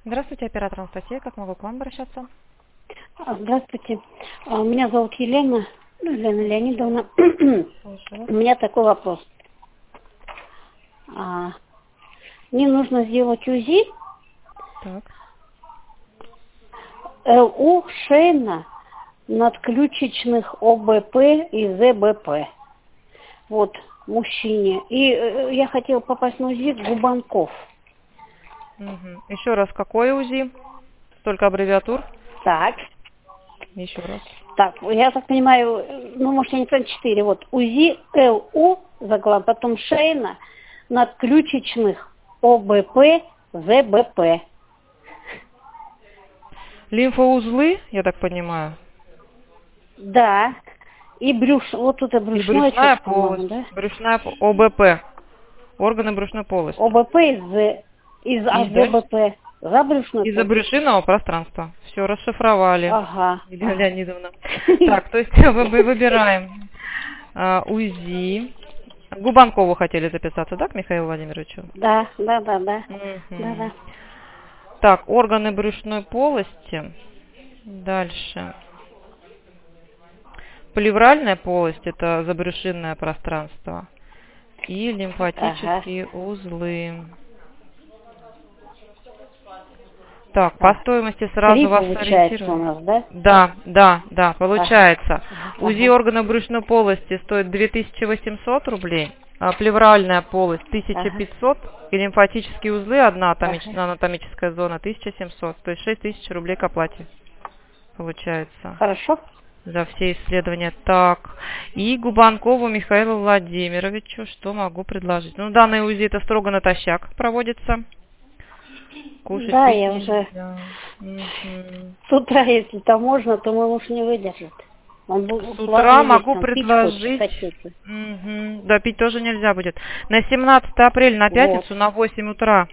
Здравствуйте, оператор Анастасия. Как могу к вам обращаться? Здравствуйте. Меня зовут Елена, Елена Леонидовна. Слушаю вас. У меня такой вопрос. Мне нужно сделать УЗИ Так. ЛУ шейно надключичных ОБП и ЗБП. Вот, мужчине. И я хотела попасть на УЗИ губанков. Угу. Еще раз, какой УЗИ? Столько аббревиатур? Так. Еще раз. Так, я так понимаю, может, я не знаю, 4. Вот, УЗИ ЛУ, заглавие, потом шейно надключичных ОБП, ЗБП. Лимфоузлы, я так понимаю. Да. И вот тут и И брюшное брюшная что-то, по-моему, полость. да? ОБП. Органы брюшной полости. ОБП из И дальше? АЗБП. За брюшной Из-за полостью. брюшинного пространства. Все, расшифровали, Ага. Елена Леонидовна. Так, то есть выбираем УЗИ. К Губанкову хотели записаться, да, к Михаилу Владимировичу? Да. Мгм. Так, органы брюшной полости. Дальше. Плевральная полость – это забрюшинное пространство. И Ага. лимфатические узлы. Так, по Так. стоимости 3 сразу вас получается у сориентирую. нас, да? Да, Ага. получается. УЗИ Ага. органов брюшной полости стоит 2800 рублей, а плевральная полость Ага. 1500 и лимфатические узлы, одна Ага. анатомическая зона 1700, то есть 6000 рублей к оплате получается Хорошо? за все исследования. Так, и Губанкову Михаилу Владимировичу что могу предложить? Ну, данное УЗИ это строго натощак проводится. Кушать, Да, пить я уже нельзя. Мгм. с утра, если там можно, то мой муж не выдержит. Он С утра слабый есть, могу он пить хочет, предложить, хотеть. да, пить тоже нельзя будет, на 17 апреля, на Вот. пятницу, на 8 утра.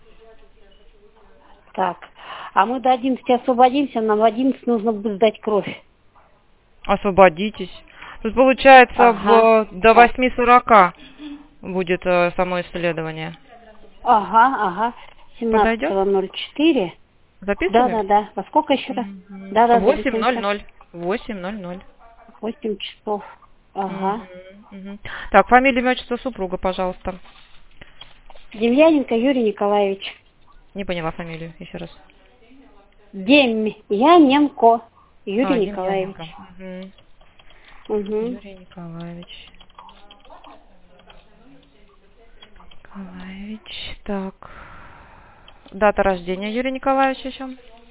Так. А мы до 11 освободимся, нам в 11 нужно будет сдать кровь. Освободитесь. Тут получается Ага. до Так. 8:40 будет само исследование. Ага. Подойдет? 17:04. Записываем? Да. Во сколько еще раз? Мгм. Да, записываемся. 8:00. 8:00. 8 часов. Мгм, Ага. мгм. Так, фамилия, имя, отчество супруга, пожалуйста. Демьяненко Юрий Николаевич. Не поняла фамилию, еще раз. Демьяненко Юрий Демьяненко. Николаевич. Угу. Юрий Николаевич. Николаевич. Так. Дата рождения Юрия Николаевича еще.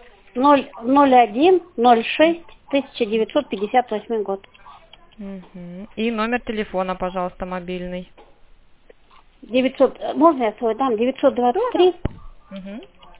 01.06.1958 год. И номер телефона, пожалуйста, мобильный. 900, можно я свой дам? Да, 923 да. Угу.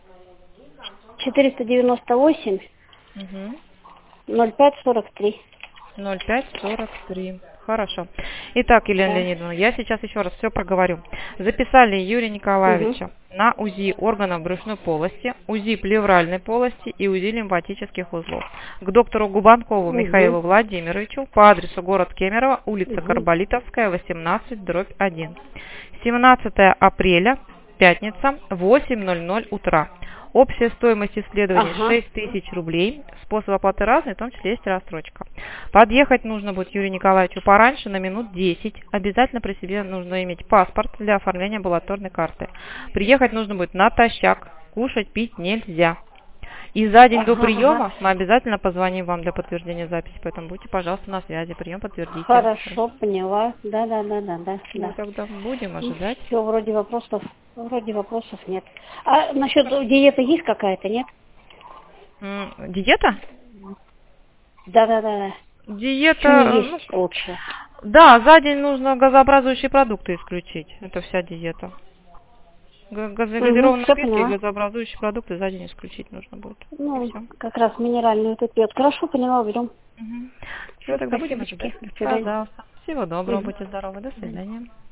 498 Угу. 0543. 0543. Хорошо. Итак, Елена Да. Леонидовна, я сейчас еще раз все проговорю. Записали Юрия Угу. Николаевича на УЗИ органов брюшной полости, УЗИ плевральной полости и УЗИ лимфатических узлов. К доктору Губанкову Угу. Михаилу Владимировичу по адресу город Кемерово, улица Угу. Карболитовская, 18/1. 17 апреля, пятница, 8:00 утра. Общая стоимость исследования Ага. 6000 рублей. Способ оплаты разный, в том числе есть рассрочка. Подъехать нужно будет Юрию Николаевичу пораньше, на минут 10. Обязательно при себе нужно иметь паспорт для оформления амбулаторной карты. Приехать нужно будет натощак. Кушать, пить нельзя. И за день до Ага. приема мы обязательно позвоним вам для подтверждения записи, поэтому будьте, пожалуйста, на связи. Прием подтвердите. Хорошо, поняла. Да. Все, тогда будем ожидать. Все, вроде вопросов нет. А насчет диеты есть какая-то, нет? Диета? Да. Что Диета, не есть лучше? да, за день нужно газообразующие продукты исключить. Это вся диета. Газированные Все напитки и поняла. газообразующие продукты за день исключить нужно будет. И Ну, все. как раз минеральную тут пьет. Хорошо, поняла, берем. Все, тогда будем ожидать. Спасибочки. До свидания. Пожалуйста. Всего доброго, будьте здоровы. До свидания.